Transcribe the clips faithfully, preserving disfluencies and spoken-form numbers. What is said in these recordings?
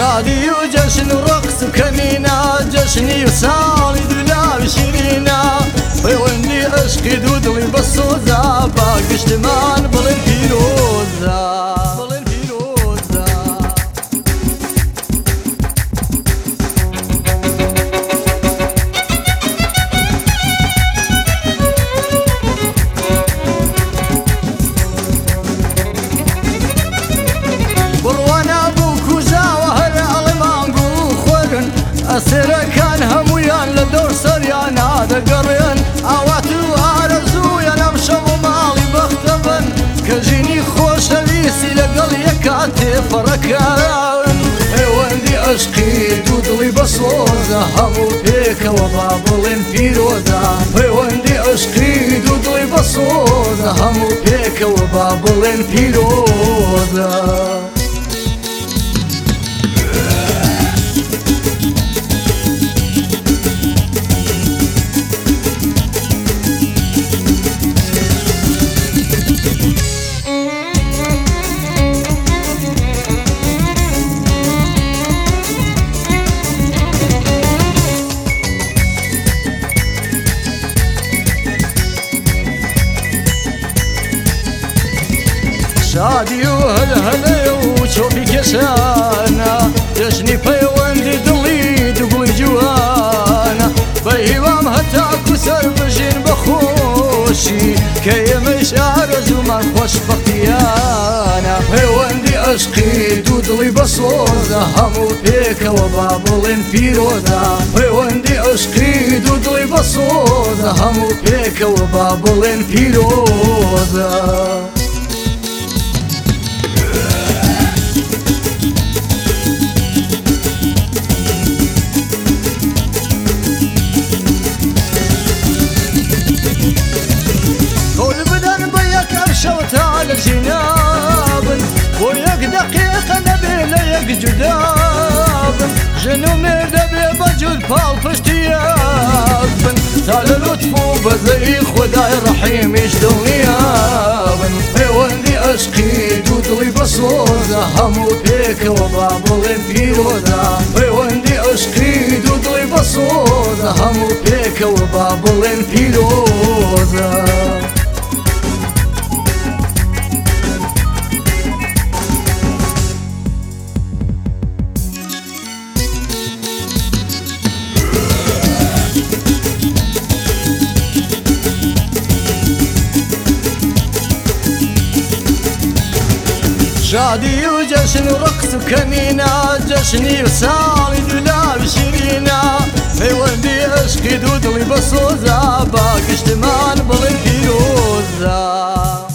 شادي وجشن ورقص وكمينة، جشني وسالي دلال شيرينا، ويوني اشقي دودلي بالصوزة، باقي اجتمال بلين فيروزة بلين فيروزة. بروانا بوك وزاوة أسيرا كان همويان لدور سريان هذا قريان أواتو أرزويا نمشى ومالي بختبن كجيني خوش ليسي لقل يكاتي فركان وندي أشقي دودلي بصوزة همو بيك وبابلين فيروزة وندي أشقي دودلي بصوزة همو بيك وبابلين فيروزة. شادي وهلا وشوفي كشانا، جشني بيوندي دلي دقلي جوانا، بيوام هتاكو سربجين بخوشي كي مشار زمان خوش بختيانا، بيوندي اشقي دودلي بصوزة همو بيك وبابلين فيروزة، بيوندي اشقي دودلي بصوزة همو بيك وبابلين فيروزة. على الجناب وياك دقيقة نبي ليك جداب، جنو مردبي بجود فالف اشتياب، تعال لطفو بزي خداي رحيم يشدوني يابن، وندي اشقي دودلي بصوزة همو بيك وبابلين فيروزة، وندي اشقي دودلي بصوزة همو بيك وبابلين فيروزة. شادي وجشن ورقص وكمينة، جشني وسالي دلال شيرينا، في ولدي اشقي دودلي بصوزة، باقي اجتمال بلين فيروزة.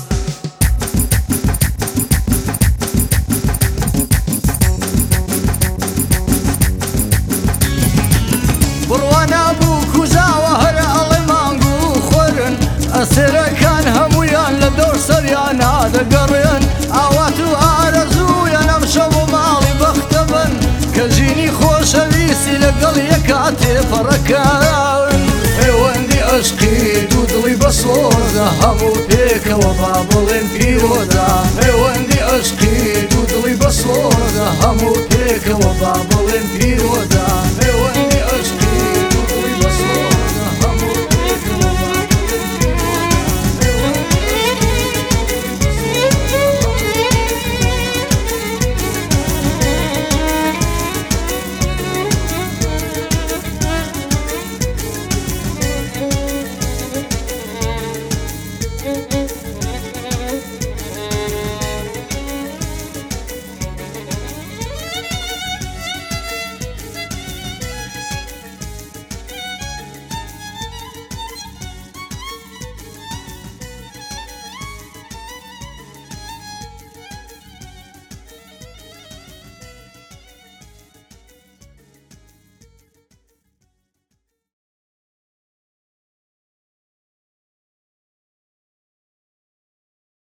بروانا بوك وزاوة هلا المانقو خورن، أسيرا كان همويان لدور سريان هذا قريان أواتو أرزويا نمشى ومالي بختبن كجيني خوش ليسي لقل يكاتي فركان وندي أشقي دودلي بصوزة همو بيك وبابلين فيروزة وندي أشقي دودلي بصوزة همو بيك وبابلين